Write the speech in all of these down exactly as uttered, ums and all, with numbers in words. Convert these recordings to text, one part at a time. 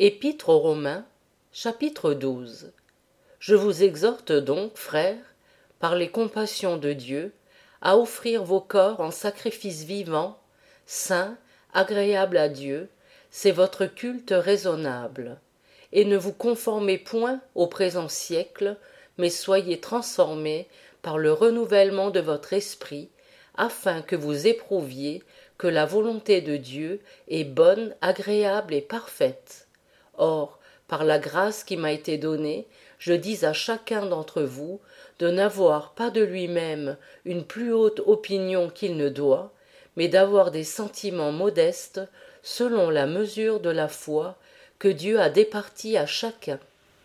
Épître aux Romains, chapitre douze. Je vous exhorte donc, frères, par les compassions de Dieu, à offrir vos corps en sacrifice vivant, saint, agréable à Dieu, c'est votre culte raisonnable. Et ne vous conformez point au présent siècle, mais soyez transformés par le renouvellement de votre esprit, afin que vous éprouviez que la volonté de Dieu est bonne, agréable et parfaite. Or, par la grâce qui m'a été donnée, je dis à chacun d'entre vous de n'avoir pas de lui-même une plus haute opinion qu'il ne doit, mais d'avoir des sentiments modestes selon la mesure de la foi que Dieu a départie à chacun.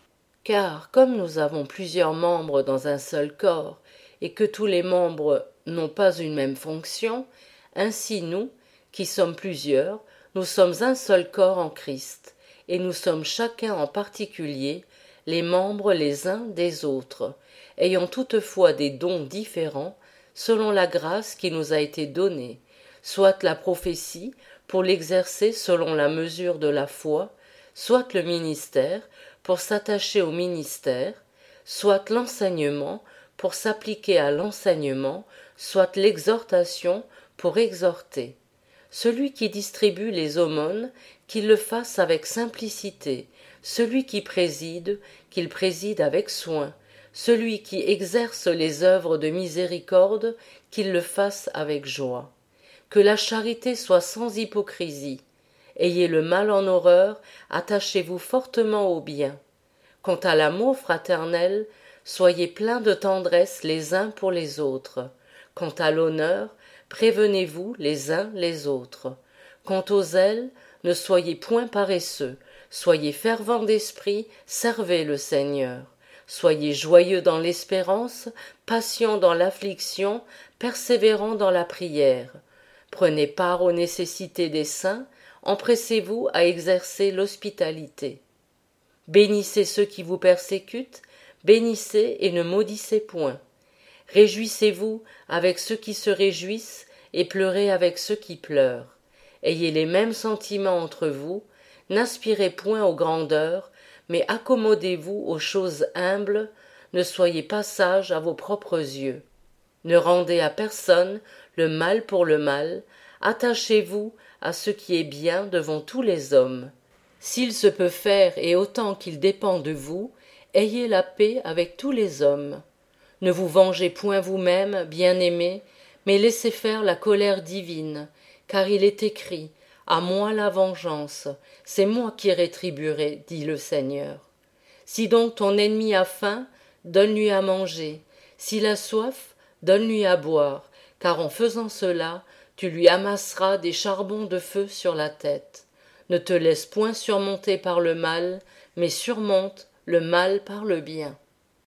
Car comme nous avons plusieurs membres dans un seul corps, et que tous les membres n'ont pas une même fonction, ainsi nous, qui sommes plusieurs, nous sommes un seul corps en Christ, et nous sommes chacun en particulier les membres les uns des autres, ayant toutefois des dons différents selon la grâce qui nous a été donnée, soit la prophétie pour l'exercer selon la mesure de la foi, soit le ministère pour s'attacher au ministère, soit l'enseignement pour s'appliquer à l'enseignement, soit l'exhortation pour exhorter. Celui qui distribue les aumônes, qu'il le fasse avec simplicité, celui qui préside, qu'il préside avec soin, celui qui exerce les œuvres de miséricorde, qu'il le fasse avec joie. Que la charité soit sans hypocrisie. Ayez le mal en horreur, attachez-vous fortement au bien. Quant à l'amour fraternel, soyez pleins de tendresse les uns pour les autres. Quant à l'honneur, prévenez-vous les uns les autres. Quant au zèle, ne soyez point paresseux, soyez fervents d'esprit, servez le Seigneur. Soyez joyeux dans l'espérance, patients dans l'affliction, persévérants dans la prière. Prenez part aux nécessités des saints, empressez-vous à exercer l'hospitalité. Bénissez ceux qui vous persécutent, bénissez et ne maudissez point. Réjouissez-vous avec ceux qui se réjouissent et pleurez avec ceux qui pleurent. Ayez les mêmes sentiments entre vous, n'aspirez point aux grandeurs, mais accommodez-vous aux choses humbles, ne soyez pas sages à vos propres yeux. Ne rendez à personne le mal pour le mal, attachez-vous à ce qui est bien devant tous les hommes. S'il se peut faire et autant qu'il dépend de vous, ayez la paix avec tous les hommes. Ne vous vengez point vous-même, bien-aimés, mais laissez faire la colère divine, car il est écrit « À moi la vengeance, c'est moi qui rétribuerai, dit le Seigneur. » Si donc ton ennemi a faim, donne-lui à manger. S'il a soif, donne-lui à boire, car en faisant cela, tu lui amasseras des charbons de feu sur la tête. Ne te laisse point surmonter par le mal, mais surmonte le mal par le bien.